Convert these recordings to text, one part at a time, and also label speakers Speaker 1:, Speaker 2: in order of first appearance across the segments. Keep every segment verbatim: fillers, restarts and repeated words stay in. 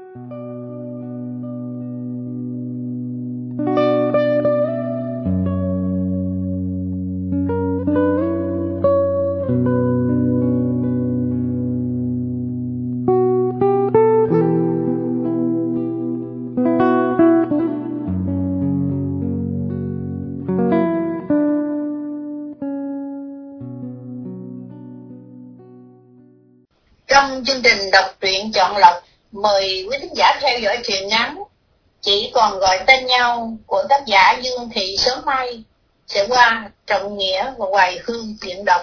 Speaker 1: Trong chương trình đọc truyện chọn lọc, mời quý thính giả theo dõi truyện ngắn Chỉ Còn Gọi Tên Nhau của tác giả Dương Thị Sớm Mai sẽ qua Trọng Nghĩa và Hoài Hương diễn đọc.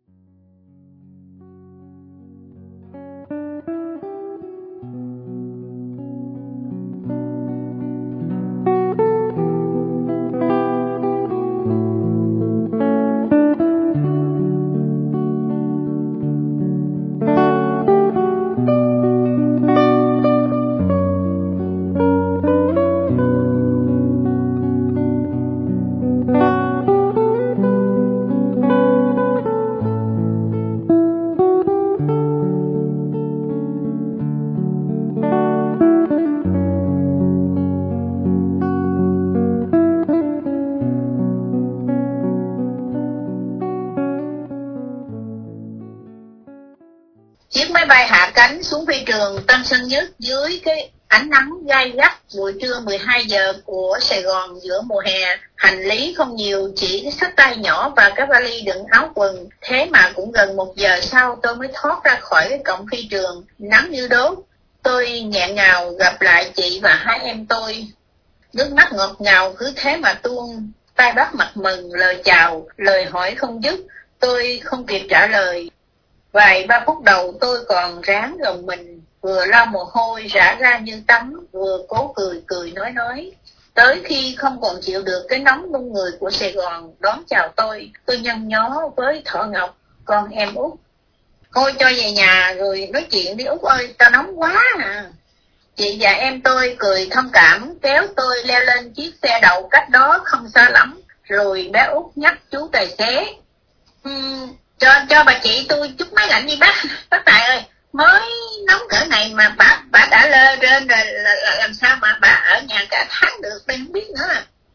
Speaker 1: Chiếc máy bay hạ cánh xuống phi trường Tân Sơn Nhất dưới cái ánh nắng gay gắt buổi trưa mười hai giờ của Sài Gòn giữa mùa hè. Hành lý không nhiều, chỉ cái xách tay nhỏ và cái vali đựng áo quần. Thế mà cũng gần một giờ sau tôi mới thoát ra khỏi cái cổng phi trường, nắng như đốt. Tôi nghẹn ngào gặp lại chị và hai em tôi. Nước mắt ngọt ngào cứ thế mà tuôn, tay bắt mặt mừng, lời chào, lời hỏi không dứt. Tôi không kịp trả lời. Vài ba phút đầu tôi còn ráng gồng mình, vừa lau mồ hôi rã ra như tắm, vừa cố cười cười nói nói. Tới khi không còn chịu được cái nóng nung người của Sài Gòn đón chào tôi, tôi nhăn nhó với Thọ Ngọc, con em út. Thôi cho về nhà rồi nói chuyện đi Út ơi, tao nóng quá à. Chị và em tôi cười thông cảm, kéo tôi leo lên chiếc xe đậu cách đó không xa lắm, rồi bé Út nhắc chú tài xế. Uhm, cho cho bà chị tôi chút máy lạnh đi bác. Bác Tài ơi, mới nóng cỡ này mà bà bà đã lơ trên rồi, là, là làm sao mà bà ở nhà cả tháng được, tôi không biết nữa.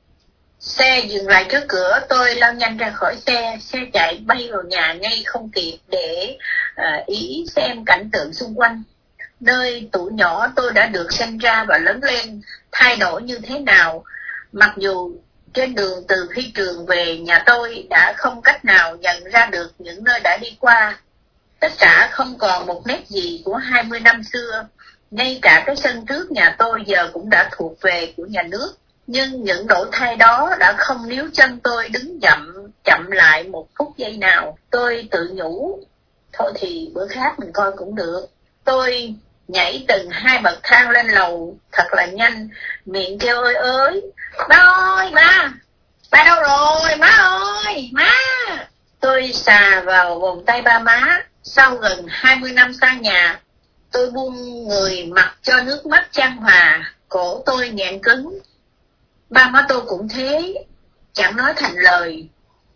Speaker 1: Xe dừng lại trước cửa, tôi lao nhanh ra khỏi xe, xe chạy bay vào nhà ngay không kịp để uh, ý xem cảnh tượng xung quanh. Nơi tuổi nhỏ tôi đã được sinh ra và lớn lên thay đổi như thế nào, mặc dù trên đường từ phi trường về nhà tôi đã không cách nào nhận ra được những nơi đã đi qua. Tất cả không còn một nét gì của hai mươi năm xưa, ngay cả cái sân trước nhà tôi giờ cũng đã thuộc về của nhà nước. Nhưng những đổi thay đó đã không níu chân tôi đứng chậm, chậm lại một phút giây nào. Tôi tự nhủ, thôi thì bữa khác mình coi cũng được. Tôi nhảy từng hai bậc thang lên lầu thật là nhanh, miệng kêu ơi ơi, ba ơi ba, ba đâu rồi, má ơi, má. Tôi xà vào vòng tay ba má. Sau gần hai mươi năm xa nhà, tôi buông người mặc cho nước mắt chan hòa, cổ tôi nghẹn cứng. Ba má tôi cũng thế, chẳng nói thành lời.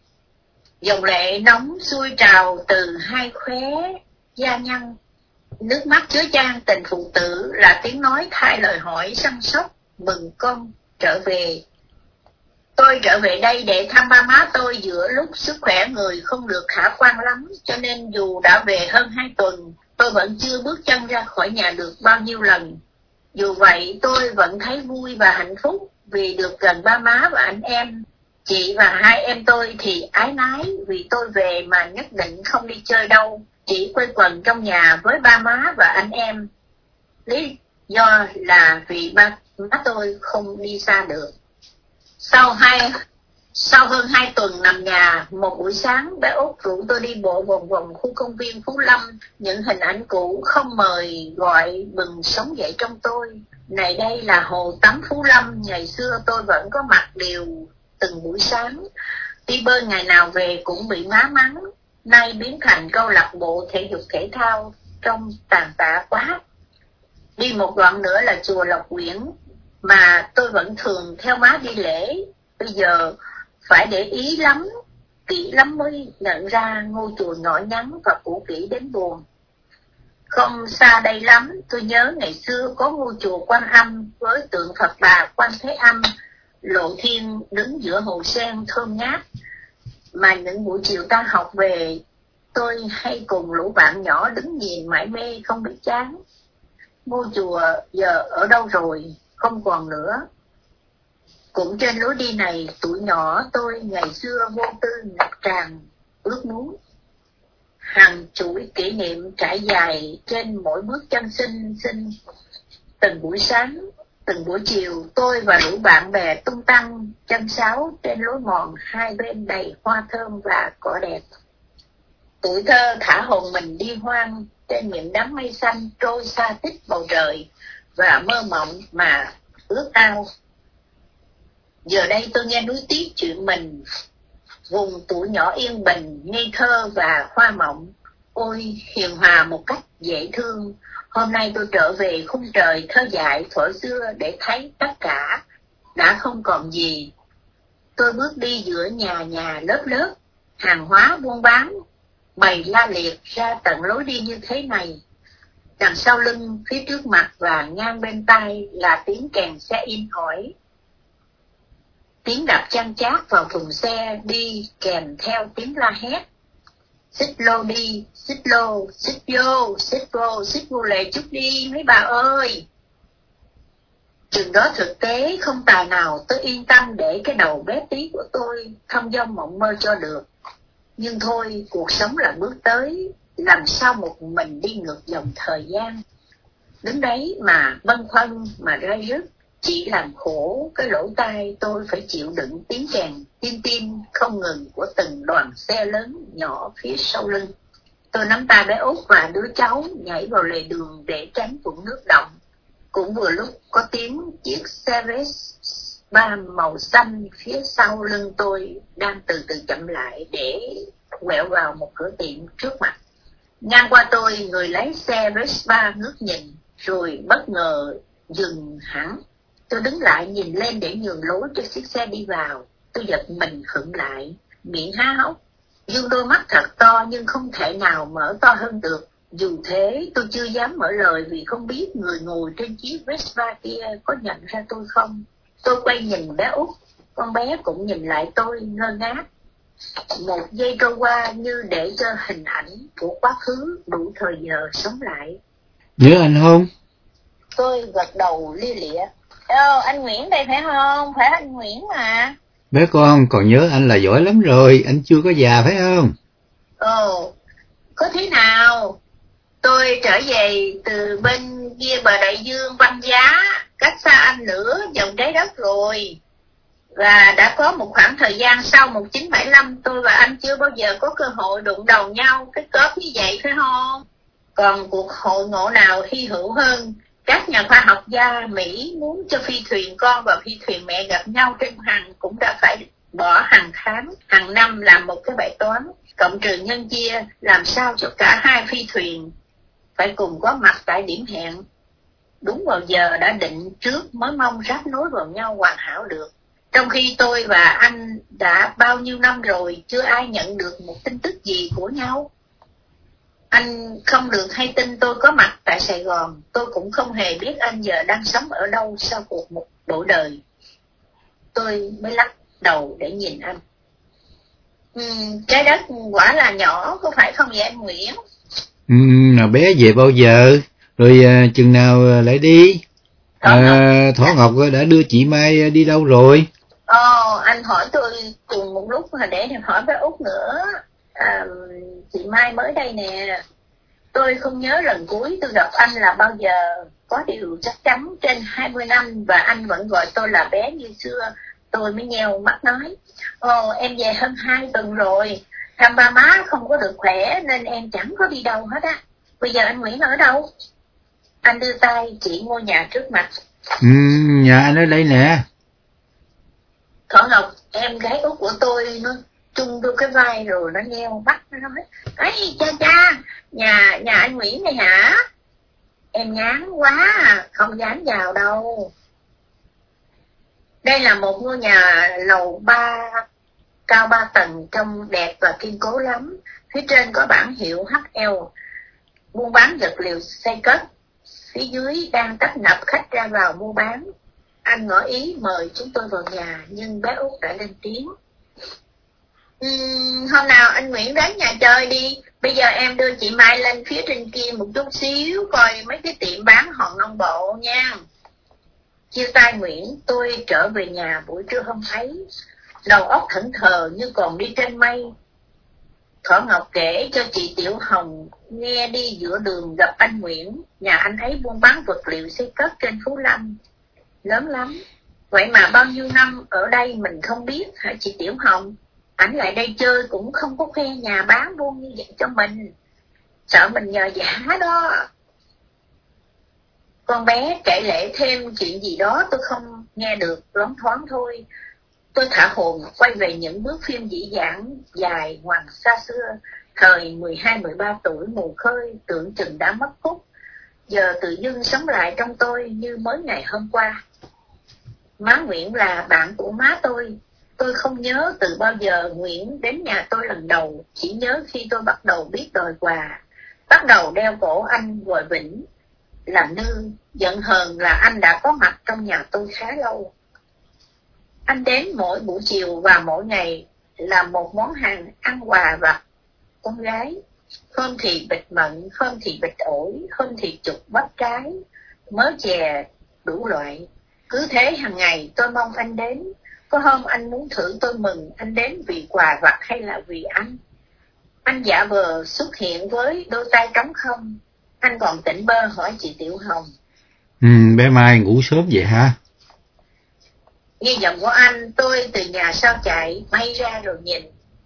Speaker 1: Dòng lệ nóng xuôi trào từ hai khóe da nhăn. Nước mắt chứa chan tình phụ tử là tiếng nói thay lời hỏi săn sóc, mừng con trở về. Tôi trở về đây để thăm ba má tôi giữa lúc sức khỏe người không được khả quan lắm, cho nên dù đã về hơn hai tuần, tôi vẫn chưa bước chân ra khỏi nhà được bao nhiêu lần. Dù vậy tôi vẫn thấy vui và hạnh phúc vì được gần ba má và anh em. Chị và hai em tôi thì ái nái vì tôi về mà nhất định không đi chơi đâu, chỉ quây quần trong nhà với ba má và anh em. Lý do là vì ba má tôi không đi xa được. Sau hai sau hơn hai tuần nằm nhà, một buổi sáng bé Út rủ tôi đi bộ vòng vòng khu công viên Phú Lâm. Những hình ảnh cũ không mời gọi bừng sống dậy trong tôi. Này đây là hồ tắm Phú Lâm, ngày xưa tôi vẫn có mặt đều từng buổi sáng. Đi bơi ngày nào về cũng bị má mắng, nay biến thành câu lạc bộ thể dục thể thao, trông tàn tạ quá. Đi một đoạn nữa là chùa Lộc Quyển, mà tôi vẫn thường theo má đi lễ. Bây giờ phải để ý lắm, kỹ lắm mới nhận ra ngôi chùa nhỏ nhắn và cũ kỹ đến buồn. Không xa đây lắm, tôi nhớ ngày xưa có ngôi chùa Quan Âm với tượng Phật Bà Quan Thế Âm, Lộ Thiên đứng giữa hồ sen thơm ngát. Mà những buổi chiều tan học về, tôi hay cùng lũ bạn nhỏ đứng nhìn mải mê không biết chán. Ngôi chùa giờ ở đâu rồi, không còn nữa. Cũng trên lối đi này, tụi nhỏ tôi ngày xưa vô tư ngập tràn ước muốn. Hàng chuỗi kỷ niệm trải dài trên mỗi bước chân xinh xinh. Từng buổi sáng, từng buổi chiều, tôi và lũ bạn bè tung tăng chân sáo trên lối mòn hai bên đầy hoa thơm và cỏ đẹp. Tuổi thơ thả hồn mình đi hoang trên những đám mây xanh trôi xa tích bầu trời và mơ mộng mà ước ao. Giờ đây tôi nghe nuối tiếc chuyện mình, vùng tuổi nhỏ yên bình, ngây thơ và hoa mộng. Ôi hiền hòa một cách dễ thương. Hôm nay tôi trở về khung trời thơ dại thuở xưa để thấy tất cả đã không còn gì. Tôi bước đi giữa nhà nhà lớp lớp, hàng hóa buôn bán bày la liệt ra tận lối đi như thế này. Đằng sau lưng, phía trước mặt và ngang bên tai là tiếng kèn xe in ỏi. Tiếng đập chan chát vào thùng xe đi kèm theo tiếng la hét. Xích lô đi, xích lô, xích vô, xích vô, xích vô lệ chút đi mấy bà ơi. Chừng đó thực tế không tài nào tôi yên tâm để cái đầu bé tí của tôi thông dong mộng mơ cho được. Nhưng thôi, cuộc sống là bước tới, làm sao một mình đi ngược dòng thời gian. Đứng đấy mà bâng khuâng mà ray rứt, chỉ làm khổ cái lỗ tai tôi phải chịu đựng tiếng kèn tin tin không ngừng của từng đoàn xe lớn nhỏ phía sau lưng. Tôi nắm tay bé Út và đứa cháu nhảy vào lề đường để tránh vũng nước động. Cũng vừa lúc có tiếng chiếc xe Vespa màu xanh phía sau lưng tôi đang từ từ chậm lại để quẹo vào một cửa tiệm trước mặt. Ngang qua tôi, người lái xe Vespa ngước nhìn rồi bất ngờ dừng hẳn. Tôi đứng lại nhìn lên để nhường lối cho chiếc xe đi vào. Tôi giật mình khựng lại, miệng há hốc, dương đôi mắt thật to nhưng không thể nào mở to hơn được. Dù thế tôi chưa dám mở lời vì không biết người ngồi trên chiếc Vespa kia có nhận ra tôi không. Tôi quay nhìn bé Út, con bé cũng nhìn lại tôi ngơ ngác. Một giây trôi qua như để cho hình ảnh của quá khứ đủ thời giờ sống lại.
Speaker 2: Nhớ anh không?
Speaker 1: Tôi gật đầu lia lịa. Ồ, anh Nguyễn đây phải không? Phải anh Nguyễn mà.
Speaker 2: Bé con còn nhớ anh là giỏi lắm rồi, anh chưa có già phải không?
Speaker 1: Ồ, có thế nào? Tôi trở về từ bên kia bờ đại dương băng giá, cách xa anh nữa dòng trái đất rồi. Và đã có một khoảng thời gian sau một nghìn chín trăm bảy mươi lăm tôi và anh chưa bao giờ có cơ hội đụng đầu nhau cái cớp như vậy phải không? Còn cuộc hội ngộ nào hy hữu hơn? Các nhà khoa học gia Mỹ muốn cho phi thuyền con và phi thuyền mẹ gặp nhau trên hàng cũng đã phải bỏ hàng tháng, hàng năm làm một cái bài toán cộng trừ nhân chia làm sao cho cả hai phi thuyền phải cùng có mặt tại điểm hẹn đúng vào giờ đã định trước mới mong ráp nối vào nhau hoàn hảo được. Trong khi tôi và anh đã bao nhiêu năm rồi chưa ai nhận được một tin tức gì của nhau. Anh không được hay tin tôi có mặt tại Sài Gòn, tôi cũng không hề biết anh giờ đang sống ở đâu sau cuộc một đổi đời. Tôi mới lắc đầu để nhìn anh. Ừ, trái đất quả là nhỏ, có phải không vậy anh Nguyễn?
Speaker 2: Ừ, nào bé về bao giờ? Rồi à, chừng nào lại đi? Thỏ à, Ngọc. Thỏ Ngọc đã đưa chị Mai đi đâu rồi?
Speaker 1: Ồ, anh hỏi tôi cùng một lúc mà để hỏi bé Út nữa. À, chị Mai mới đây nè. Tôi không nhớ lần cuối tôi gặp anh là bao giờ. Có điều chắc chắn trên hai mươi năm và anh vẫn gọi tôi là bé như xưa. Tôi mới nheo mắt nói. Ồ, em về hơn hai tuần rồi. Thăm ba má không có được khỏe nên em chẳng có đi đâu hết á. Bây giờ anh Nguyễn ở đâu? Anh đưa tay chỉ ngôi nhà trước mặt.
Speaker 2: Ừ, nhà anh ở đây nè.
Speaker 1: Thỏ Ngọc, em gái út của tôi nó chung vô cái vai rồi nó nheo mắt nó nói, ấy cha cha, nhà nhà anh Nguyễn này hả? Em ngán quá, không dám vào đâu. Đây là một ngôi nhà lầu ba, cao ba tầng, trông đẹp và kiên cố lắm. Phía trên có bảng hiệu hát lờ. buôn bán vật liệu xây cất. Phía dưới đang tấp nập khách ra vào mua bán. Anh ngỏ ý mời chúng tôi vào nhà, nhưng bé Út đã lên tiếng. Uhm, hôm nào anh Nguyễn đến nhà chơi đi. Bây giờ em đưa chị Mai lên phía trên kia một chút xíu, coi mấy cái tiệm bán hòn non bộ nha. Chia tay Nguyễn, tôi trở về nhà buổi trưa không thấy. Đầu óc thẫn thờ như còn đi trên mây. Thỏ Ngọc kể cho chị Tiểu Hồng nghe đi giữa đường gặp anh Nguyễn. Nhà anh ấy buôn bán vật liệu xây cất trên Phú Lâm. Lớn lắm. Vậy mà bao nhiêu năm ở đây mình không biết hả chị Tiểu Hồng? Ảnh lại đây chơi cũng không có khoe nhà bán buôn như vậy cho mình. Sợ mình nhờ giả đó. Con bé kể lể thêm chuyện gì đó tôi không nghe được, loáng thoáng thôi. Tôi thả hồn quay về những bước phim dĩ dãn dài ngoằng xa xưa. Thời mười hai mười ba tuổi mù khơi tưởng chừng đã mất hút. Giờ tự dưng sống lại trong tôi như mới ngày hôm qua. Má Nguyễn là bạn của má tôi. Tôi không nhớ từ bao giờ Nguyễn đến nhà tôi lần đầu. Chỉ nhớ khi tôi bắt đầu biết đòi quà. Bắt đầu đeo cổ anh Vội Vĩnh làm nư. Giận hờn là anh đã có mặt trong nhà tôi khá lâu. Anh đến mỗi buổi chiều và mỗi ngày là một món hàng ăn quà vặt con gái. Hôm thì bịch mận, hôm thì bịch ổi, hôm thì chục bắp trái, mớ chè, đủ loại. Cứ thế hàng ngày tôi mong anh đến. Có hôm anh muốn thử tôi mừng anh đến vì quà vặt hay là vì anh. Anh giả vờ xuất hiện với đôi tay trống không. Anh còn tỉnh bơ hỏi chị Tiểu Hồng.
Speaker 2: Ừ, bé Mai ngủ sớm vậy hả?
Speaker 1: Nghe giọng của anh, tôi từ nhà sau chạy, bay ra rồi nhìn.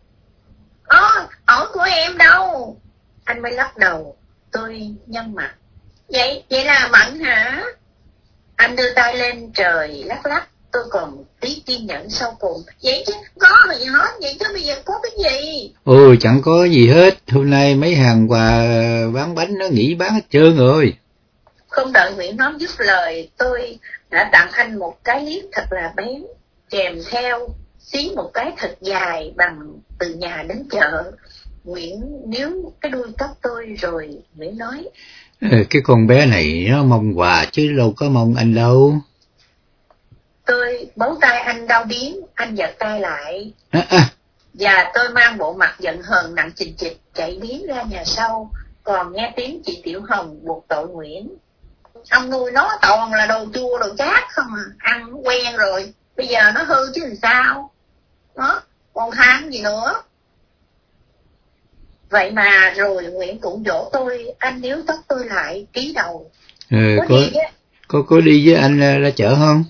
Speaker 1: Ồ, ổ của em đâu? Anh mới lắc đầu. Tôi nhăn mặt. Vậy, vậy là Mận hả? Anh đưa tay lên trời lắc lắc. Tôi còn tí kiên nhẫn sau cùng. Vậy chứ, có mà gì hết, vậy chứ bây giờ có cái gì?
Speaker 2: Ừ, chẳng có gì hết. Hôm nay mấy hàng quà bán bánh nó nghỉ bán hết trơn rồi.
Speaker 1: Không đợi Nguyễn nói dứt lời, tôi đã tặng anh một cái liếc thật là bén, kèm theo xí một cái thật dài bằng từ nhà đến chợ. Nguyễn níu cái đuôi tóc tôi rồi Nguyễn nói.
Speaker 2: Cái con bé này nó mong quà chứ đâu có mong anh đâu.
Speaker 1: Tôi bấu tay anh đau điếng, anh giật tay lại.
Speaker 2: À, à.
Speaker 1: Và tôi mang bộ mặt giận hờn nặng chình chịch chạy biến ra nhà sau, còn nghe tiếng chị Tiểu Hồng buộc tội Nguyễn. Ông nuôi nó toàn là đồ chua đồ chát không à, ăn quen rồi, bây giờ nó hư chứ làm sao. Đó, còn than gì nữa. Vậy mà rồi Nguyễn cũng dỗ tôi, anh níu tóc tôi lại ký đầu.
Speaker 2: Ừ, có, có, đi có, có đi với anh ra, ra chợ không?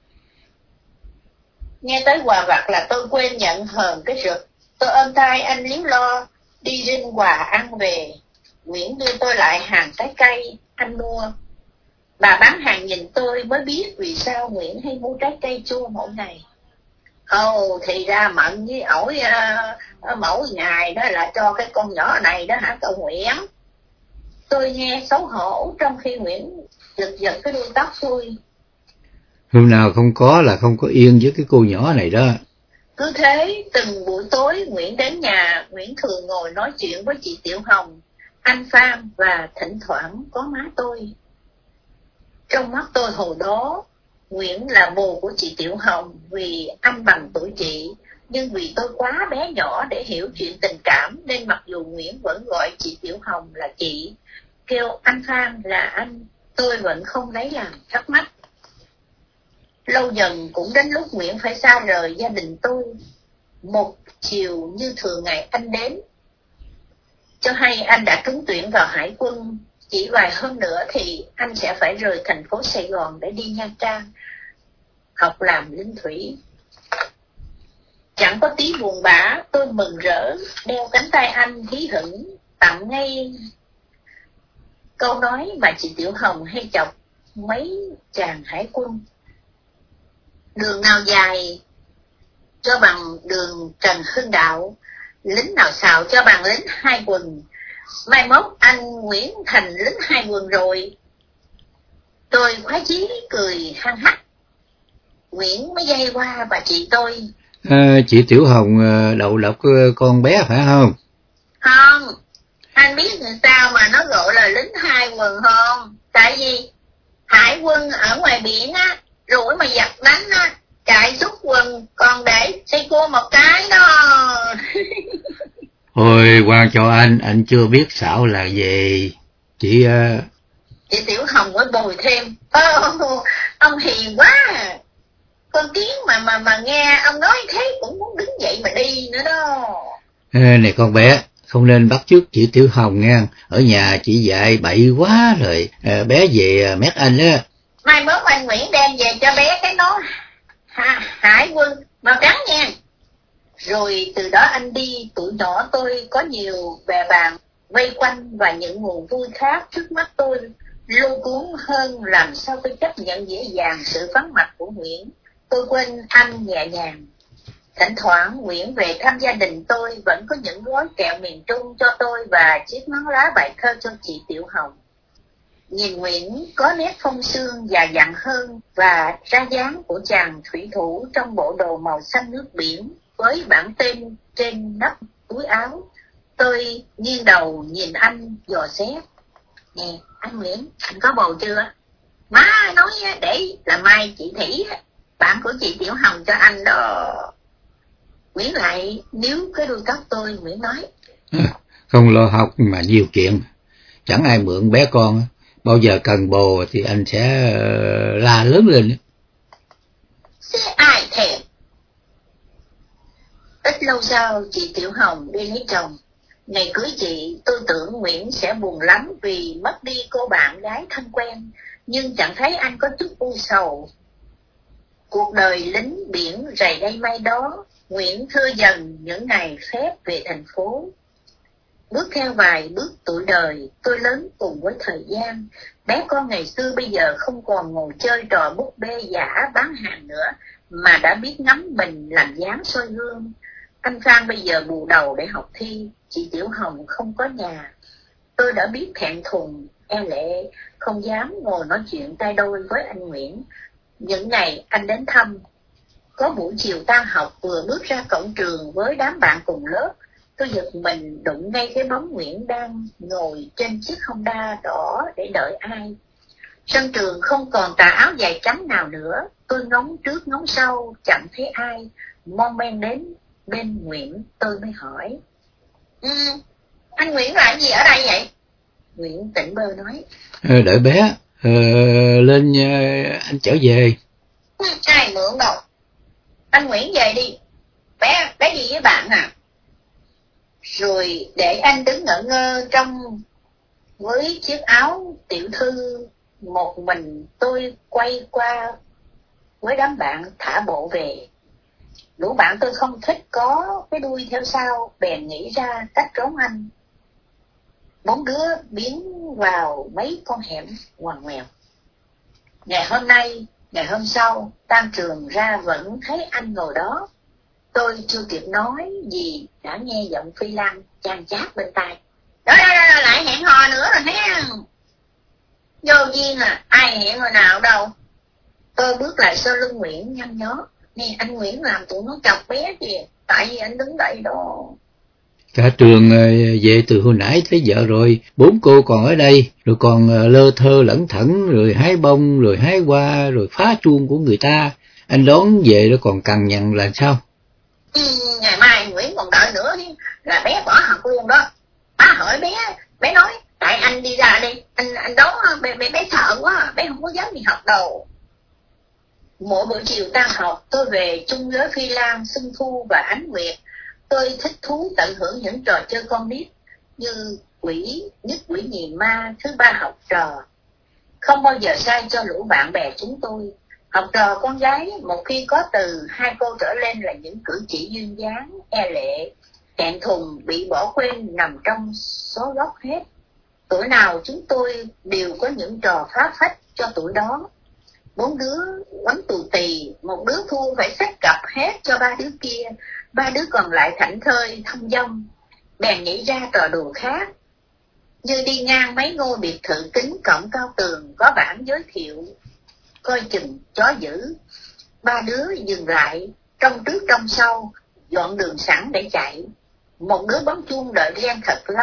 Speaker 1: Nghe tới quà vặt là tôi quên nhận hờn cái rực. Tôi ôm tay anh líu lo, đi rinh quà ăn về. Nguyễn đưa tôi lại hàng trái cây, anh mua. Bà bán hàng nhìn tôi mới biết vì sao Nguyễn hay mua trái cây chua mỗi ngày. Ồ, thì ra Mận với ổi uh, mỗi ngày đó là cho cái con nhỏ này đó hả cậu Nguyễn? Tôi nghe xấu hổ trong khi Nguyễn giật giật cái đuôi tóc tôi.
Speaker 2: Hôm nào không có là không có yên với cái cô nhỏ này đó.
Speaker 1: Cứ thế, từng buổi tối Nguyễn đến nhà, Nguyễn thường ngồi nói chuyện với chị Tiểu Hồng, anh Phan và thỉnh thoảng có má tôi. Trong mắt tôi hồi đó, Nguyễn là bồ của chị Tiểu Hồng vì anh bằng tuổi chị, nhưng vì tôi quá bé nhỏ để hiểu chuyện tình cảm nên mặc dù Nguyễn vẫn gọi chị Tiểu Hồng là chị, kêu anh Phan là anh, tôi vẫn không lấy làm thắc mắc. Lâu dần cũng đến lúc Nguyễn phải xa rời gia đình tôi. Một chiều như thường ngày anh đến, cho hay anh đã trúng tuyển vào Hải quân. Chỉ vài hôm nữa thì anh sẽ phải rời thành phố Sài Gòn để đi Nha Trang học làm linh thủy. Chẳng có tí buồn bã, tôi mừng rỡ đeo cánh tay anh hí hửng tặng ngay câu nói mà chị Tiểu Hồng hay chọc mấy chàng hải quân. Đường nào dài cho bằng đường Trần Hưng Đạo, lính nào xạo cho bằng lính hai quần. Mai mốt anh Nguyễn thành lính hai quần rồi. Tôi khoái chí cười hăng hắc. Nguyễn mới dây qua bà chị tôi.
Speaker 2: À, chị Tiểu Hồng đậu lộc con bé phải không?
Speaker 1: Không, Anh biết người sao mà nó gọi là lính hai quần không? Tại vì hải quân ở ngoài biển á, rủi mà giặc đánh á, chạy rút quần còn để xây cua một cái đó.
Speaker 2: Ôi, quan cho anh, anh chưa biết xảo là gì. Chị... Uh...
Speaker 1: Chị Tiểu Hồng mới bồi thêm. Ô, ông hiền quá. Con Kiến mà mà mà nghe ông nói thế cũng muốn đứng dậy mà đi nữa đó.
Speaker 2: Ê, này con bé, không nên bắt chước chị Tiểu Hồng nghe. Ở nhà chị dạy bậy quá rồi. À, bé về mét anh á.
Speaker 1: Mai mốt anh Nguyễn đem về cho bé cái nón ha, hải quân màu trắng nha. Rồi từ đó anh đi, tụi nhỏ tôi có nhiều bè bạn vây quanh và những nguồn vui khác trước mắt tôi lôi cuốn hơn. Làm sao tôi chấp nhận dễ dàng sự vắng mặt của Nguyễn. Tôi quên anh nhẹ nhàng. Thỉnh thoảng Nguyễn về thăm gia đình tôi vẫn có những gói kẹo miền Trung cho tôi và chiếc nón lá bài thơ cho chị Tiểu Hồng. Nhìn Nguyễn có nét phong sương già dặn hơn và ra dáng của chàng thủy thủ trong bộ đồ màu xanh nước biển với bảng tên trên nắp túi áo. Tôi nghiêng đầu nhìn anh dò xét. Nè, anh Nguyễn, anh có bầu chưa? Má nói để là mai chị Thủy, bạn của chị Tiểu Hồng cho anh đó. Nguyễn lại níu cái đuôi tóc tôi. Nguyễn nói,
Speaker 2: không lo học mà nhiều chuyện, chẳng ai mượn bé con. Bao giờ cần bồ thì anh sẽ uh, la lớn lên.
Speaker 1: Sẽ ai thèm. Ít lâu sau chị Tiểu Hồng đi lấy chồng. Ngày cưới chị, tôi tưởng Nguyễn sẽ buồn lắm vì mất đi cô bạn gái thân quen, nhưng chẳng thấy anh có chút u sầu. Cuộc đời lính biển rày đây may đó, Nguyễn thưa dần những ngày phép về thành phố. Bước theo vài bước tuổi đời, tôi lớn cùng với thời gian. Bé con ngày xưa bây giờ không còn ngồi chơi trò búp bê giả bán hàng nữa, mà đã biết ngắm mình làm dáng soi gương. Anh Phan bây giờ bù đầu để học thi, chị Tiểu Hồng không có nhà. Tôi đã biết thẹn thùng, e lệ, không dám ngồi nói chuyện tay đôi với anh Nguyễn. Những ngày anh đến thăm, có buổi chiều tan học vừa bước ra cổng trường với đám bạn cùng lớp, tôi giật mình đụng ngay cái bóng Nguyễn đang ngồi trên chiếc Honda đỏ để đợi ai. Sân trường không còn tà áo dài trắng nào nữa, tôi ngóng trước ngóng sau, chẳng thấy ai. Mon men đến bên Nguyễn, tôi mới hỏi, ừ, anh Nguyễn làm gì ở đây vậy? Nguyễn tỉnh bơ nói,
Speaker 2: ờ, đợi bé ờ, lên anh trở về.
Speaker 1: Ừ, ai mượn đâu. Anh Nguyễn về đi. Bé, bé gì với bạn à? Rồi để anh đứng ngỡ ngơ trong với chiếc áo tiểu thư. Một mình tôi quay qua với đám bạn thả bộ về. Lũ bạn tôi không thích có cái đuôi theo sau, bèn nghĩ ra cách trốn anh. Bốn đứa biến vào mấy con hẻm ngoằn ngoèo. Ngày hôm nay, ngày hôm sau, tan trường ra vẫn thấy anh ngồi đó. Tôi chưa kịp nói gì đã nghe giọng Phi Lan chan chát bên tai. Đó, đó, đó, lại hẹn hò nữa rồi thấy không? Vô duyên à, ai hẹn hồi nào đâu. Tôi bước lại sau lưng Nguyễn nhăn nhó. Nè, anh Nguyễn làm tụi nó chọc bé kìa, tại vì anh đứng đây đó.
Speaker 2: Cả trường về từ hồi nãy tới giờ rồi, bốn cô còn ở đây, rồi còn lơ thơ lẩn thẩn, rồi hái bông, rồi hái hoa, rồi phá chuông của người ta. Anh đón về nó còn cằn nhằn là sao?
Speaker 1: Ừ, ngày mai Nguyễn còn đợi nữa là bé bỏ học luôn đó. Má hỏi bé, bé nói tại anh đi ra đi, anh anh đón bé, bé, bé sợ quá, bé không có dám đi học đâu. Mỗi buổi chiều tan học, tôi về chung với Phi Lan, Xuân Thu và Ánh Nguyệt. Tôi thích thú tận hưởng những trò chơi con nít như quỷ, nhất quỷ nhì ma, thứ ba học trò. Không bao giờ sai cho lũ bạn bè chúng tôi. Học trò con gái một khi có từ hai cô trở lên là những cử chỉ duyên dáng, e lệ, hẹn thùng bị bỏ quên nằm trong số gốc hết. Tuổi nào chúng tôi đều có những trò phá phách cho tuổi đó. Bốn đứa quánh tù tì, một đứa thua phải xếp cặp hết cho ba đứa kia, ba đứa còn lại thảnh thơi thông dong. Bèn nghĩ ra trò đùa khác, như đi ngang mấy ngôi biệt thự kính cổng cao tường có bảng giới thiệu coi chừng chó dữ. Ba đứa dừng lại, trong trước trong sau, dọn đường sẵn để chạy. Một đứa bấm chuông đợi ghen thật lâu,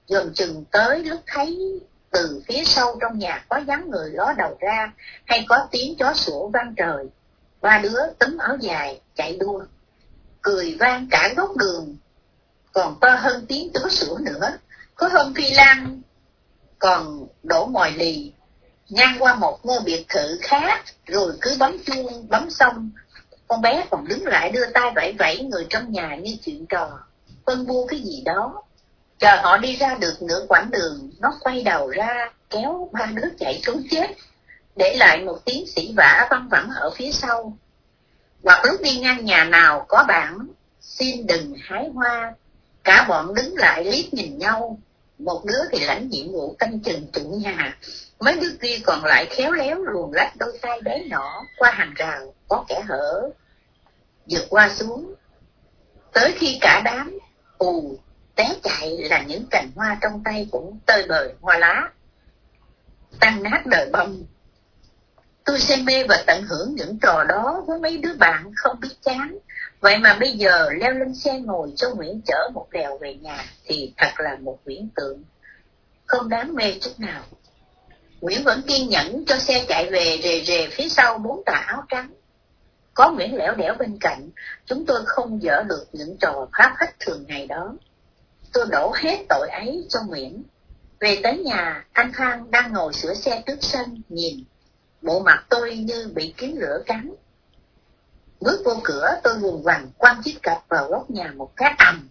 Speaker 1: Dần chừng tới lúc thấy từ phía sau trong nhà có dáng người ló đầu ra, hay có tiếng chó sủa vang trời. Ba đứa túm áo dài chạy đua, cười vang cả góc đường, còn to hơn tiếng chó sủa nữa. Có hôm Phi Lan còn đổ mồi lì ngang qua một ngôi biệt thự khác, rồi cứ bấm chuông bấm xong, con bé còn đứng lại đưa tay vẫy vẫy người trong nhà như chuyện trò, phân bua cái gì đó. Chờ họ đi ra được nửa quãng đường, nó quay đầu ra kéo ba đứa chạy trốn chết, để lại một tiếng xỉ vả văng vẳng ở phía sau. Hoặc lúc đi ngang nhà nào có bảng xin đừng hái hoa, cả bọn đứng lại liếc nhìn nhau. Một đứa thì lãnh nhiệm vụ canh chừng chủ nhà, mấy đứa kia còn lại khéo léo luồn lách đôi tay bé nhỏ qua hàng rào có kẻ hở, vượt qua xuống. Tới khi cả đám ù té chạy là những cành hoa trong tay cũng tơi bời hoa lá, tan nát đời bông. Tôi say mê và tận hưởng những trò đó với mấy đứa bạn không biết chán. Vậy mà bây giờ leo lên xe ngồi cho Nguyễn chở một đèo về nhà thì thật là một viễn tượng không đáng mê chút nào. Nguyễn vẫn kiên nhẫn cho xe chạy về rề rề phía sau bốn tà áo trắng. Có Nguyễn lẻo đẻo bên cạnh, chúng tôi không dở được những trò phá phách thường ngày đó. Tôi đổ hết tội ấy cho Nguyễn. Về tới nhà, anh Phan đang ngồi sửa xe trước sân, nhìn bộ mặt tôi như bị kiến lửa cắn. Bước vô cửa, tôi vùng vằng quăng chiếc cặp vào góc nhà một cái ầm.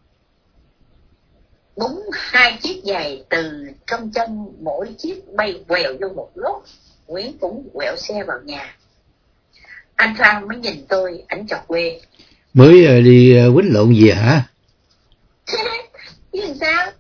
Speaker 1: Búng hai chiếc giày từ trong chân mỗi chiếc bay quèo vô một lúc. Nguyễn cũng quẹo xe vào nhà. Anh Phan mới nhìn tôi, ảnh chọc quê.
Speaker 2: Mới uh, đi uh, quýnh lộn gì hả?
Speaker 1: Chứ làm sao?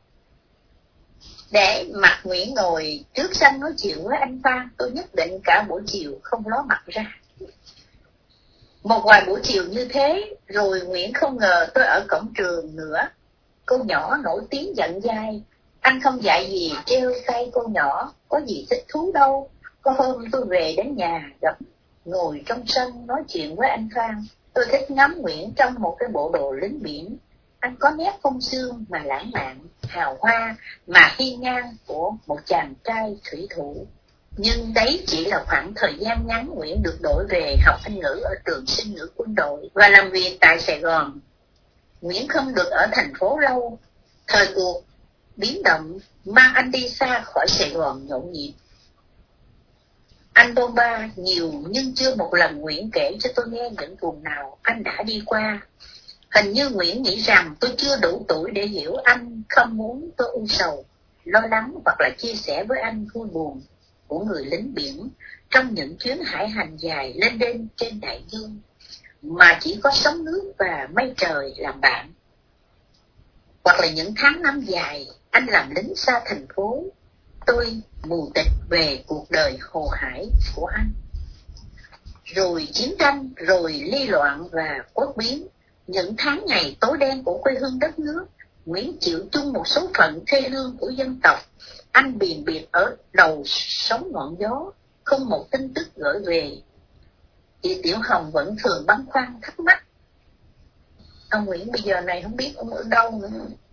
Speaker 1: Để mặt Nguyễn ngồi trước sân nói chuyện với anh Phan, tôi nhất định cả buổi chiều không ló mặt ra. Một vài buổi chiều như thế, rồi Nguyễn không ngờ tôi ở cổng trường nữa. Cô nhỏ nổi tiếng giận dai. Anh không dạy gì treo tay cô nhỏ, có gì thích thú đâu. Có hôm tôi về đến nhà gặp ngồi trong sân nói chuyện với anh Phan. Tôi thích ngắm Nguyễn trong một cái bộ đồ lính biển. Anh có nét phong sương mà lãng mạn, hào hoa mà hiên ngang của một chàng trai thủy thủ. Nhưng đấy chỉ là khoảng thời gian ngắn Nguyễn được đổi về học Anh ngữ ở trường sinh ngữ quân đội và làm việc tại Sài Gòn. Nguyễn không được ở thành phố lâu. Thời cuộc biến động mang anh đi xa khỏi Sài Gòn nhộn nhịp. Anh bôn ba nhiều nhưng chưa một lần Nguyễn kể cho tôi nghe những vùng nào anh đã đi qua. Hình như Nguyễn nghĩ rằng tôi chưa đủ tuổi để hiểu anh, không muốn tôi u sầu, lo lắng hoặc là chia sẻ với anh vui buồn của người lính biển trong những chuyến hải hành dài lên đên trên đại dương, mà chỉ có sóng nước và mây trời làm bạn. Hoặc là những tháng năm dài anh làm lính xa thành phố, tôi mù tịch về cuộc đời hồ hải của anh. Rồi chiến tranh, rồi ly loạn và quốc biến, những tháng ngày tối đen của quê hương đất nước. Nguyễn chịu chung một số phận thê lương của dân tộc. Anh biền biệt ở đầu sóng ngọn gió, không một tin tức gửi về. Chị Tiểu Hồng vẫn thường băn khoăn thắc mắc. Ông Nguyễn bây giờ này không biết ông ở đâu nữa.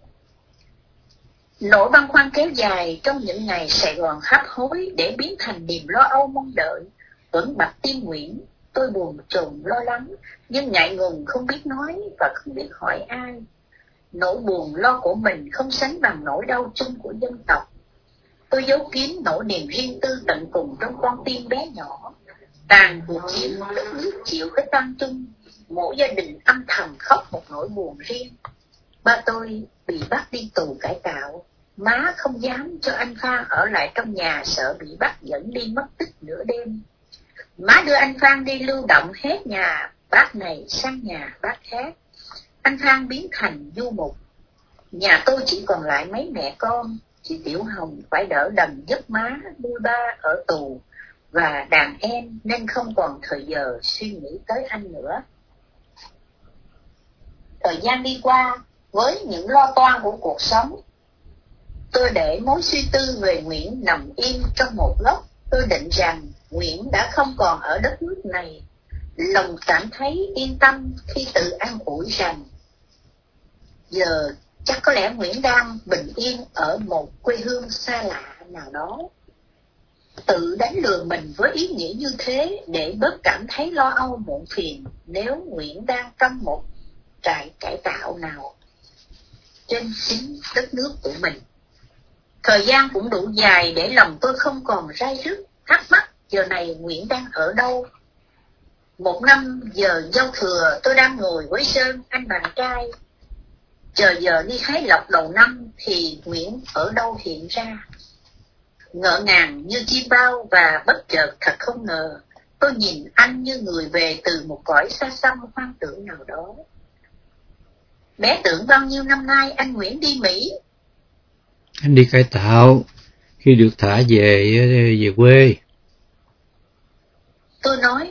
Speaker 1: Nỗi băn khoăn kéo dài trong những ngày Sài Gòn hấp hối để biến thành niềm lo âu mong đợi vẫn bặt tim Nguyễn. Tôi buồn chồn lo lắng, nhưng ngại ngùng không biết nói và không biết hỏi ai. Nỗi buồn lo của mình không sánh bằng nỗi đau chung của dân tộc. Tôi giấu kín nỗi niềm riêng tư tận cùng trong con tim bé nhỏ. Tàn cuộc chiến đất nước chịu cái toan chung, mỗi gia đình âm thầm khóc một nỗi buồn riêng. Ba tôi bị bắt đi tù cải tạo. Má không dám cho anh Phan ở lại trong nhà, sợ bị bắt dẫn đi mất tích nửa đêm. Má đưa anh Phan đi lưu động hết nhà bác này sang nhà bác khác. Anh Phan biến thành du mục. Nhà tôi chỉ còn lại mấy mẹ con. Chị Tiểu Hồng phải đỡ đần giúp má nuôi ba ở tù và đàn em, nên không còn thời giờ suy nghĩ tới anh nữa. Thời gian đi qua với những lo toan của cuộc sống, tôi để mối suy tư về Nguyễn nằm im trong một góc. Tôi định rằng Nguyễn đã không còn ở đất nước này. Lòng cảm thấy yên tâm khi tự an ủi rằng giờ Chắc có lẽ Nguyễn đang bình yên ở một quê hương xa lạ nào đó. Tự đánh lừa mình với ý nghĩ như thế để bớt cảm thấy lo âu muộn phiền nếu Nguyễn đang trong một trại cải tạo nào trên chính đất nước của mình. Thời gian cũng đủ dài để lòng tôi không còn ray rứt, thắc mắc giờ này Nguyễn đang ở đâu. Một năm giờ giao thừa tôi đang ngồi với Sơn, anh bạn trai. Chờ giờ đi hái lộc đầu năm thì Nguyễn ở đâu hiện ra. Ngỡ ngàng như chim bao và bất chợt thật không ngờ, tôi nhìn anh như người về từ một cõi xa xăm hoang tưởng nào đó. Bé tưởng bao nhiêu năm nay anh Nguyễn đi Mỹ.
Speaker 2: Anh đi cải tạo, khi được thả về về quê.
Speaker 1: Tôi nói,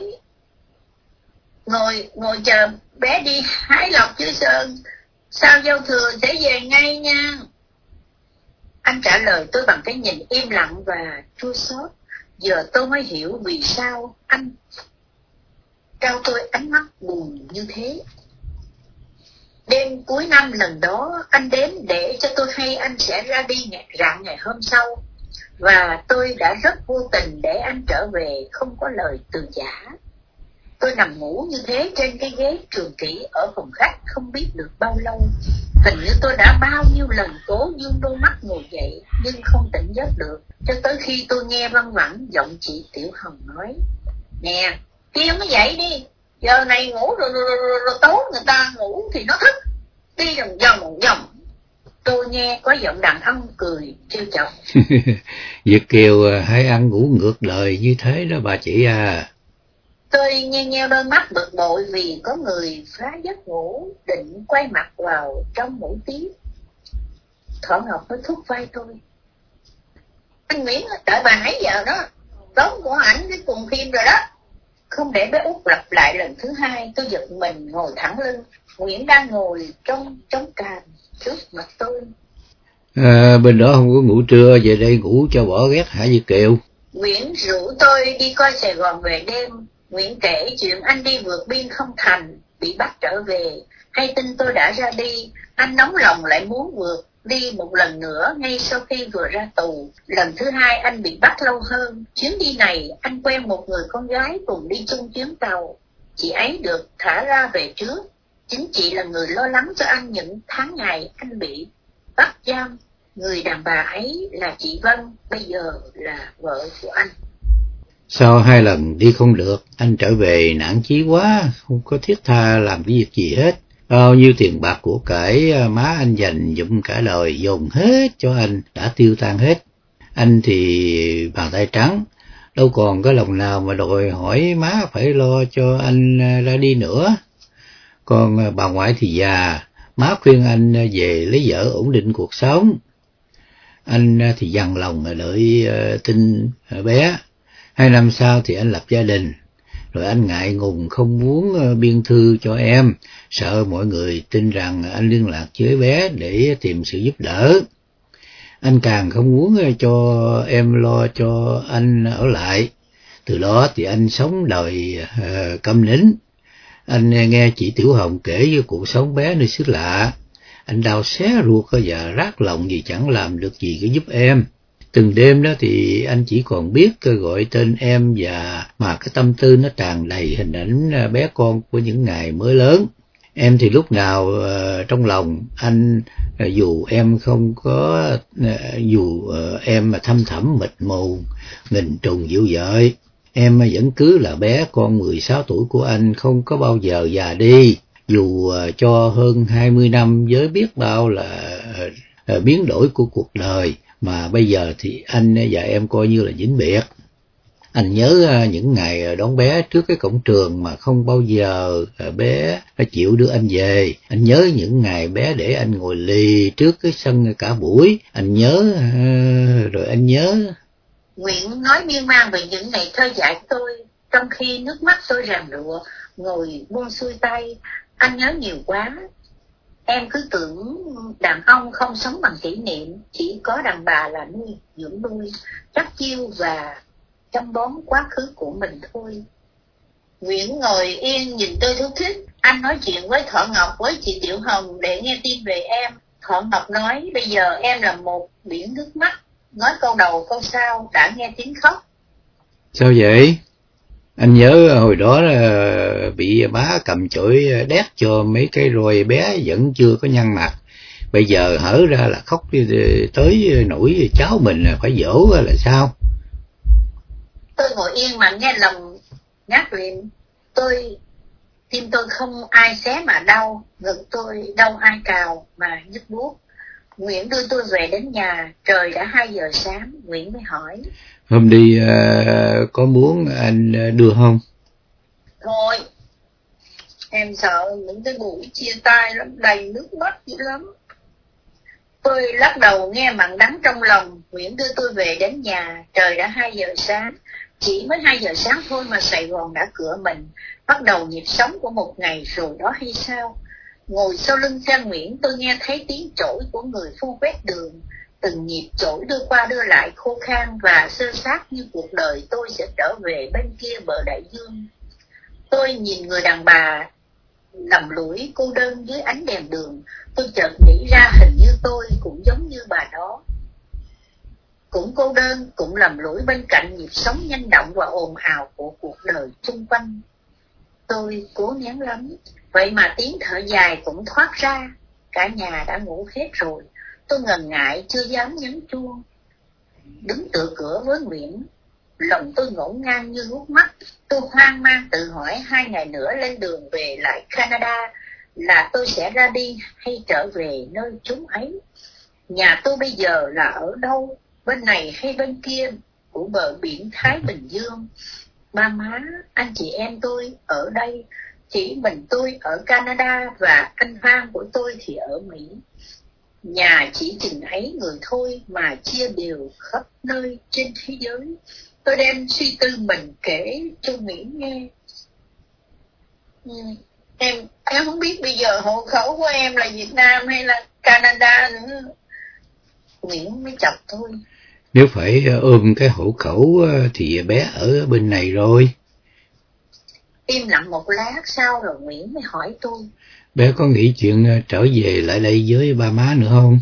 Speaker 1: ngồi ngồi chờ bé đi hái lộc chứ Sơn, sao giao thừa sẽ về ngay nha. Anh trả lời tôi bằng cái nhìn im lặng và chua xót. Giờ tôi mới hiểu vì sao anh trao tôi ánh mắt buồn như thế. Đêm cuối năm lần đó anh đến để cho tôi hay anh sẽ ra đi ngày, rạng ngày hôm sau. Và tôi đã rất vô tình để anh trở về không có lời từ giả. Tôi nằm ngủ như thế trên cái ghế trường kỷ ở phòng khách không biết được bao lâu. Hình như tôi đã bao nhiêu lần cố dương đôi mắt ngồi dậy nhưng không tỉnh giấc được. Cho tới khi tôi nghe văng vẳng giọng chị Tiểu Hồng nói: Nè, kêu nó dậy đi, giờ này ngủ rồi, rồi, rồi, rồi, rồi tối người ta ngủ thì nó thức. Đi vòng vòng vòng vòng. Tôi nghe có giọng đàn ông cười trêu chọc.
Speaker 2: Việt Kiều hay ăn ngủ ngược đời như thế đó bà chị à.
Speaker 1: Tôi nghe nheo đôi mắt bực bội vì có người phá giấc ngủ định quay mặt vào trong mũi tiếp. Thỏ Ngọc mới thúc vai tôi: Anh Nguyễn đợi bà nãy giờ đó, tóm của ảnh cái cùng phim rồi đó. Không để bé Út lặp lại lần thứ hai, tôi giật mình ngồi thẳng lưng. Nguyễn đang ngồi trong trống càn trước mặt tôi.
Speaker 2: À, bên đó không có ngủ trưa, về đây ngủ cho bỏ ghét hả Việt Kiều?
Speaker 1: Nguyễn rủ tôi đi coi Sài Gòn về đêm. Nguyễn kể chuyện anh đi vượt biên không thành, bị bắt trở về. Hay tin tôi đã ra đi, anh nóng lòng lại muốn vượt đi một lần nữa ngay sau khi vừa ra tù. Lần thứ hai anh bị bắt lâu hơn. Chuyến đi này anh quen một người con gái cùng đi chung chuyến tàu. Chị ấy được thả ra về trước. Chính chị là người lo lắng cho anh những tháng ngày anh bị bắt giam. Người đàn bà ấy là chị Vân, bây giờ là vợ của anh.
Speaker 2: Sau hai lần đi không được, anh trở về nản chí quá, không có thiết tha làm cái việc gì hết. Bao nhiêu tiền bạc của cải má anh dành dụm cả đời dồn hết cho anh đã tiêu tan hết. Anh thì bàn tay trắng, đâu còn có lòng nào mà đòi hỏi má phải lo cho anh ra đi nữa. Còn bà ngoại thì già, má khuyên anh về lấy vợ ổn định cuộc sống. Anh thì dằn lòng đợi tin bé. Hai năm sau thì anh lập gia đình. Rồi anh ngại ngùng không muốn biên thư cho em, sợ mọi người tin rằng anh liên lạc với bé để tìm sự giúp đỡ. Anh càng không muốn cho em lo cho anh ở lại. Từ đó thì anh sống đời uh, câm nín. Anh nghe chị Tiểu Hồng kể về cuộc sống bé nơi xứ lạ. Anh đau xé ruột và rát lòng vì chẳng làm được gì để giúp em. Từng đêm đó thì anh chỉ còn biết gọi tên em, và mà cái tâm tư nó tràn đầy hình ảnh bé con của những ngày mới lớn. Em thì lúc nào uh, trong lòng anh, uh, dù em không có, uh, dù uh, em mà thâm thẳm mịt mù, nghìn trùng dịu dợi, em vẫn cứ là bé con mười sáu tuổi của anh, không có bao giờ già đi. Dù uh, cho hơn hai mươi năm với biết bao là uh, biến đổi của cuộc đời, mà bây giờ thì anh và em coi như là vĩnh biệt. Anh nhớ những ngày đón bé trước cái cổng trường mà không bao giờ bé chịu đưa anh về. Anh nhớ những ngày bé để anh ngồi lì trước cái sân cả buổi. Anh nhớ, rồi anh nhớ.
Speaker 1: Nguyễn nói miên man về những ngày thơ dại của tôi, trong khi nước mắt tôi ràn rụa, ngồi buông xuôi tay. Anh nhớ nhiều quá. Em cứ tưởng đàn ông không sống bằng kỷ niệm, chỉ có đàn bà là nuôi, dưỡng nuôi, chắc chiêu và chăm bón quá khứ của mình thôi. Nguyễn ngồi yên nhìn tôi thúc thích. Anh nói chuyện với Thỏ Ngọc, với chị Tiểu Hồng để nghe tin về em. Thọ Ngọc nói, bây giờ em là một biển nước mắt, nói câu đầu câu sau đã nghe tiếng khóc.
Speaker 2: Sao vậy? Anh nhớ hồi đó là bị má cầm chổi đét cho mấy cái roi bé vẫn chưa có nhăn mặt. Bây giờ hở ra là khóc tới nỗi cháu mình phải dỗ là sao?
Speaker 1: Tôi ngồi yên mà nghe lòng ngắt lịm. Tôi, tim tôi không ai xé mà đau, ngực tôi đau ai cào mà nhức buốt. Nguyễn đưa tôi về đến nhà, trời đã hai giờ sáng. Nguyễn mới hỏi,
Speaker 2: hôm đi uh, có muốn anh đưa không?
Speaker 1: Thôi, em sợ những cái buổi chia tay lắm, đầy nước mắt dữ lắm. Tôi lắc đầu nghe mặn đắng trong lòng. Nguyễn đưa tôi về đến nhà, trời đã hai giờ sáng. Chỉ mới hai giờ sáng thôi mà Sài Gòn đã cửa mình, bắt đầu nhịp sống của một ngày rồi đó hay sao? Ngồi sau lưng xe Nguyễn, tôi nghe thấy tiếng chổi của người phu quét đường. Từng nhịp chổi đưa qua đưa lại khô khan và sơ sát như cuộc đời tôi sẽ trở về bên kia bờ đại dương. Tôi nhìn người đàn bà lầm lũi cô đơn dưới ánh đèn đường. Tôi chợt nghĩ ra hình như tôi cũng giống như bà đó, cũng cô đơn, cũng lầm lũi bên cạnh nhịp sống nhanh động và ồn ào của cuộc đời xung quanh. Tôi cố nén lắm, vậy mà tiếng thở dài cũng thoát ra. Cả nhà đã ngủ hết rồi. Tôi ngần ngại chưa dám nhấn chuông. Đứng tựa cửa với Nguyễn, lòng tôi ngổn ngang như nước mắt. Tôi hoang mang tự hỏi hai ngày nữa lên đường về lại Canada là tôi sẽ ra đi hay trở về nơi chốn ấy. Nhà tôi bây giờ là ở đâu, bên này hay bên kia của bờ biển Thái Bình Dương? Ba má, anh chị em tôi ở đây, chỉ mình tôi ở Canada và anh Hoang của tôi thì ở Mỹ. Nhà chỉ chừng ấy người thôi mà chia đều khắp nơi trên thế giới. Tôi đem suy tư mình kể cho Nguyễn nghe. Ừ, em em không biết bây giờ hộ khẩu của em là Việt Nam hay là Canada nữa. Nguyễn mới chọc tôi.
Speaker 2: Nếu phải ôm cái hộ khẩu thì bé ở bên này rồi.
Speaker 1: Im lặng một lát sau rồi Nguyễn mới hỏi tôi,
Speaker 2: bé có nghĩ chuyện trở về lại đây với ba má nữa không?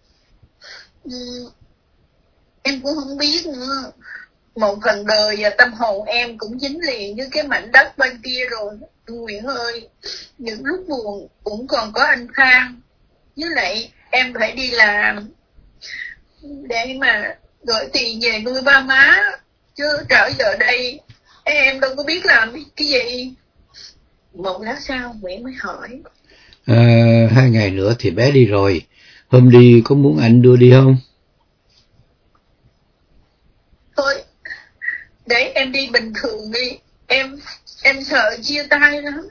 Speaker 1: Ừ, em cũng không biết nữa. Một phần đời và tâm hồn em cũng dính liền với cái mảnh đất bên kia rồi. Nguyễn ơi, những lúc buồn cũng còn có anh Phan. Với lại em phải đi làm để mà gửi tiền về nuôi ba má. Chứ trở giờ đây em đâu có biết làm cái gì. Một lát sau Nguyễn mới hỏi,
Speaker 2: à, hai ngày nữa thì bé đi rồi. Hôm đi có muốn anh đưa đi không?
Speaker 1: Thôi, để em đi bình thường đi. Em em sợ chia tay lắm.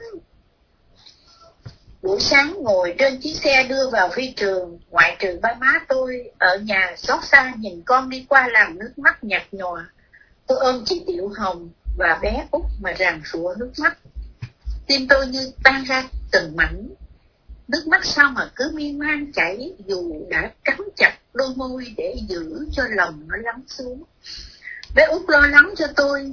Speaker 1: Buổi sáng ngồi trên chiếc xe đưa vào phi trường, ngoại trừ ba má tôi ở nhà xót xa nhìn con đi qua làng nước mắt nhạt nhòa. Tôi ôm chị Tiểu Hồng và bé Út mà ràn rụa nước mắt. Tim tôi như tan ra từng mảnh. Nước mắt sao mà cứ miên man chảy, dù đã cắn chặt đôi môi để giữ cho lòng nó lắng xuống. Bé Út lo lắng cho tôi.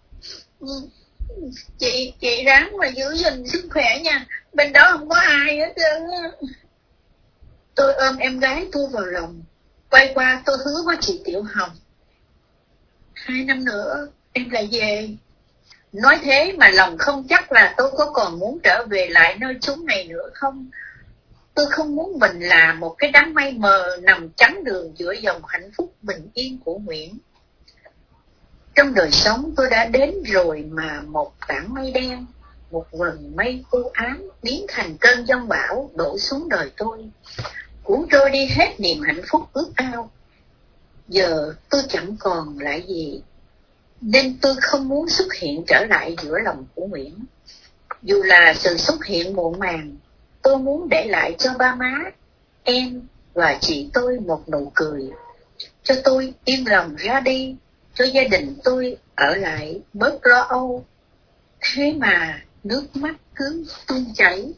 Speaker 1: Chị, chị ráng mà giữ gìn sức khỏe nha, bên đó không có ai hết trơn. Tôi ôm em gái tôi vào lòng, quay qua tôi hứa với chị Tiểu Hồng, hai năm nữa em lại về. Nói thế mà lòng không chắc là tôi có còn muốn trở về lại nơi chốn này nữa không. Tôi không muốn mình là một cái đám mây mờ nằm chắn đường giữa dòng hạnh phúc bình yên của Nguyễn. Trong đời sống tôi đã đến rồi mà một tảng mây đen, một vầng mây u ám biến thành cơn giông bão đổ xuống đời tôi, cuốn trôi đi hết niềm hạnh phúc ước ao. Giờ tôi chẳng còn lại gì, nên tôi không muốn xuất hiện trở lại giữa lòng của Nguyễn. Dù là sự xuất hiện muộn màng, tôi muốn để lại cho ba má, em và chị tôi một nụ cười, cho tôi yên lòng ra đi, cho gia đình tôi ở lại bớt lo âu. Thế mà nước mắt cứ tuôn chảy.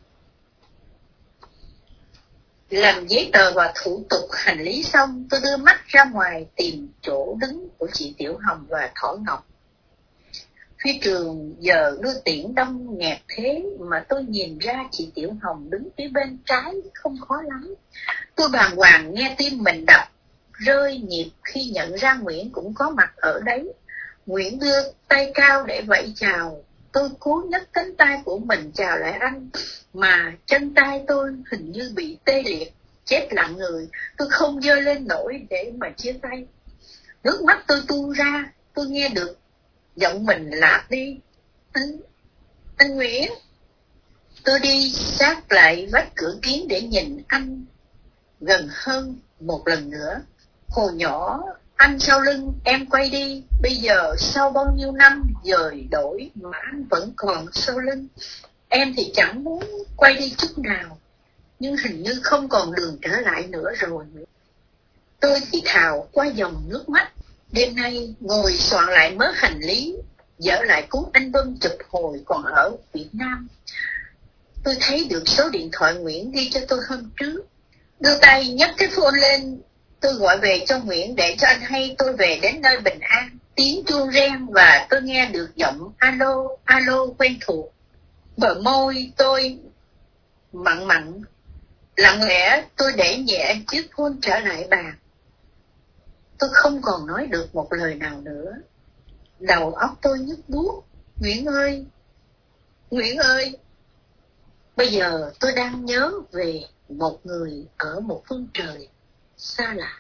Speaker 1: Làm giấy tờ và thủ tục hành lý xong, tôi đưa mắt ra ngoài tìm chỗ đứng của chị Tiểu Hồng và Thỏ Ngọc. Phi trường giờ đưa tiễn đông nghẹt thế mà tôi nhìn ra chị Tiểu Hồng đứng phía bên trái không khó lắm. Tôi bàng hoàng nghe tim mình đập rơi nhịp khi nhận ra Nguyễn cũng có mặt ở đấy. Nguyễn đưa tay cao để vẫy chào. Tôi cố nhấc cánh tay của mình chào lại anh, mà chân tay tôi hình như bị tê liệt, chết lặng người. Tôi không giơ lên nổi để mà chia tay. Nước mắt tôi tuôn ra, tôi nghe được giọng mình lạc đi. Anh, anh Nguyễn. Tôi đi sát lại vách cửa kiến để nhìn anh gần hơn một lần nữa. Hồi nhỏ, anh sau lưng, em quay đi. Bây giờ sau bao nhiêu năm dời đổi mà anh vẫn còn sau lưng. Em thì chẳng muốn quay đi chút nào, nhưng hình như không còn đường trở lại nữa rồi. Tôi thì thào qua dòng nước mắt. Đêm nay ngồi soạn lại mớ hành lý, dỡ lại cuốn album chụp hồi còn ở Việt Nam. Tôi thấy được số điện thoại Nguyễn ghi cho tôi hôm trước. Đưa tay nhấc cái phone lên, tôi gọi về cho Nguyễn để cho anh hay tôi về đến nơi bình an. Tiếng chuông reng và tôi nghe được giọng alo, alo quen thuộc. Bờ môi tôi mặn mặn, lặng lẽ tôi để nhẹ chiếc phone trở lại bàn. Tôi không còn nói được một lời nào nữa. Đầu óc tôi nhức buốt. Nguyễn ơi, Nguyễn ơi. Bây giờ tôi đang nhớ về một người ở một phương trời xa lạ.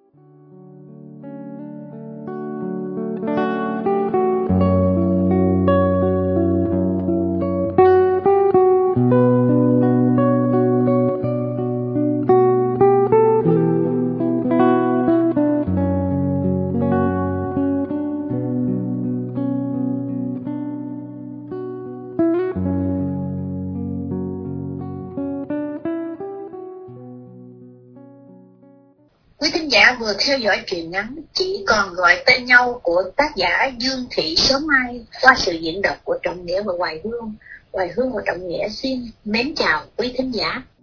Speaker 1: Quý thính giả vừa theo dõi truyện ngắn Chỉ Còn Gọi Tên Nhau của tác giả Dương Thị Sớm Mai qua sự diễn đọc của Trọng Nghĩa và Hoài Hương. Hoài Hương và Trọng Nghĩa xin mến chào quý thính giả.